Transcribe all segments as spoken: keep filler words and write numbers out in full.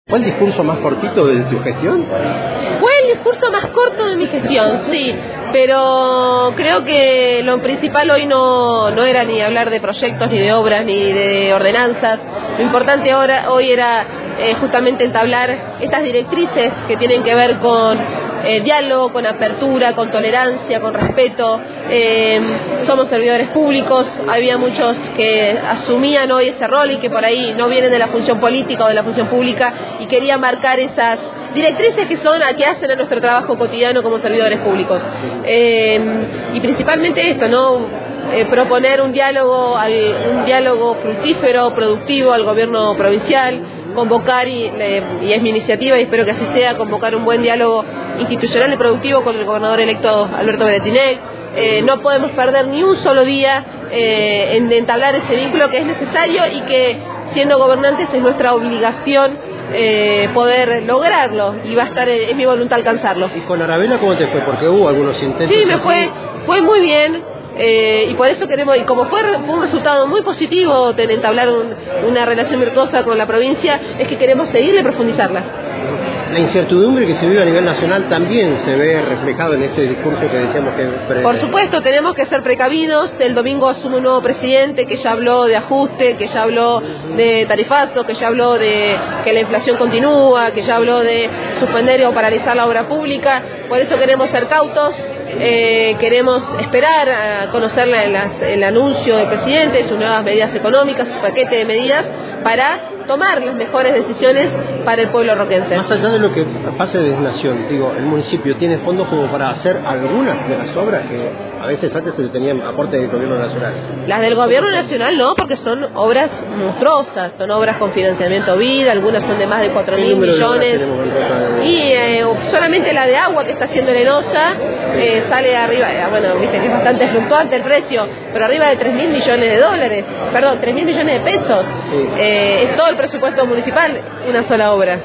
¿Fue el discurso más cortito de tu gestión? Fue el discurso más corto de mi gestión, sí, pero creo que lo principal hoy no, no era ni hablar de proyectos, ni de obras, ni de ordenanzas. Lo importante ahora hoy era eh, justamente entablar estas directrices que tienen que ver con eh, diálogo, con apertura, con tolerancia, con respeto. Eh, somos servidores públicos, había muchos que asumían hoy ese rol y que por ahí no vienen de la función política o de la función pública y querían marcar esas directrices que son a que hacen a nuestro trabajo cotidiano como servidores públicos. Eh, y principalmente esto, ¿no? Eh, proponer un diálogo, al, un diálogo fructífero, productivo al gobierno provincial, convocar, y, eh, y es mi iniciativa y espero que así sea, convocar un buen diálogo institucional y productivo con el gobernador electo Alberto Beretinec. Eh, no podemos perder ni un solo día eh, en entablar ese vínculo que es necesario y que siendo gobernantes es nuestra obligación eh, poder lograrlo y va a estar en, en mi voluntad alcanzarlo. ¿Y con Aravena cómo te fue? Porque hubo algunos intentos. Sí, me fue, fue muy bien. Eh, y por eso queremos, y como fue un resultado muy positivo de entablar un, una relación virtuosa con la provincia, es que queremos seguirle y profundizarla. La incertidumbre que se vive a nivel nacional también se ve reflejado en este discurso que decíamos que... Pre... Por supuesto, tenemos que ser precavidos. El domingo asume un nuevo presidente que ya habló de ajuste, que ya habló de tarifazo, que ya habló de que la inflación continúa, que ya habló de suspender o paralizar la obra pública. Por eso queremos ser cautos. Eh, queremos esperar a conocer la, las, el anuncio del presidente, sus nuevas medidas económicas, su paquete de medidas para tomar las mejores decisiones para el pueblo roquense. Más allá de lo que pase desde Nación, digo, el municipio tiene fondos como para hacer algunas de las obras que a veces antes se tenían aporte del gobierno nacional. Las del gobierno nacional no, porque son obras monstruosas, son obras con financiamiento B I D, algunas son de más de cuatro mil millones. Y eh, solamente la de agua que está haciendo Lenosa eh, sale arriba, eh, bueno, viste que es bastante fluctuante el precio, pero arriba de tres mil millones de dólares, perdón, tres mil millones de pesos. Sí. Eh, es todo el presupuesto municipal, una sola obra.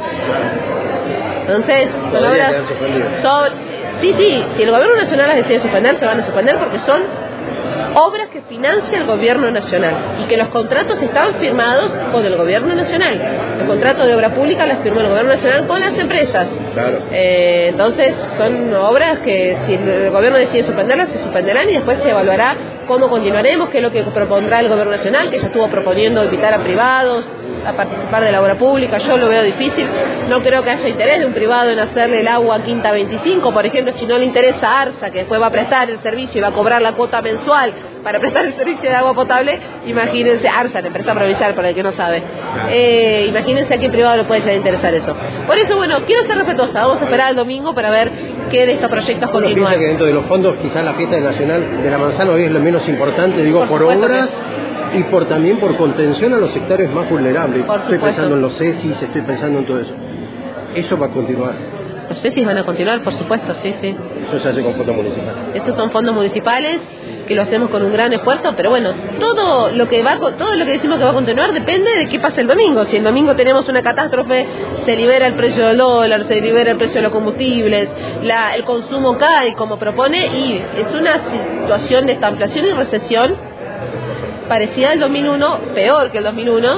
Entonces, son obras... Son, sí, sí, si el gobierno nacional las decide suspender, se van a suspender porque son obras que financia el gobierno nacional y que los contratos están firmados con el gobierno nacional. Los contratos de obra pública los firmó el gobierno nacional con las empresas. Claro. Eh, entonces son obras que si el gobierno decide suspenderlas, se suspenderán y después se evaluará cómo continuaremos, qué es lo que propondrá el gobierno nacional, que ya estuvo proponiendo invitar a privados a participar de la obra pública. Yo lo veo difícil, no creo que haya interés de un privado en hacerle el agua a Quinta veinticinco, por ejemplo, si no le interesa a ARSA, que después va a prestar el servicio y va a cobrar la cuota mensual para prestar el servicio de agua potable. Imagínense, ARSA, la empresa provincial, para el que no sabe, eh, imagínense a qué privado le puede llegar a interesar eso. Por eso, bueno, quiero ser respetuosa, vamos a esperar el domingo para ver qué de estos proyectos continúan. Piensa que dentro de los fondos quizás la fiesta nacional de la manzana hoy es lo menos importante, digo, por, por obras y por también por contención a los sectores más vulnerables. Estoy pensando en los C E S I S, estoy pensando en todo eso. Eso va a continuar. Los C E S I S van a continuar, por supuesto, sí, sí. Eso se hace con fondos municipales. Esos son fondos municipales que lo hacemos con un gran esfuerzo, pero bueno, todo lo que va, todo lo que decimos que va a continuar depende de qué pasa el domingo. Si el domingo tenemos una catástrofe, se libera el precio del dólar, se libera el precio de los combustibles, la, el consumo cae como propone y es una situación de estanflación y recesión parecida al dos mil uno, peor que el dos mil uno.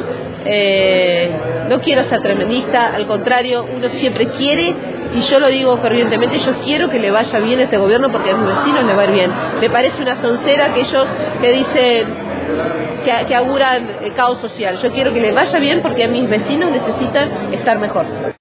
Eh, no quiero ser tremendista, al contrario, uno siempre quiere, y yo lo digo fervientemente, yo quiero que le vaya bien a este gobierno porque a mis vecinos les va a ir bien. Me parece una soncera que ellos que dicen que, que auguran el caos social. Yo quiero que les vaya bien porque a mis vecinos necesitan estar mejor.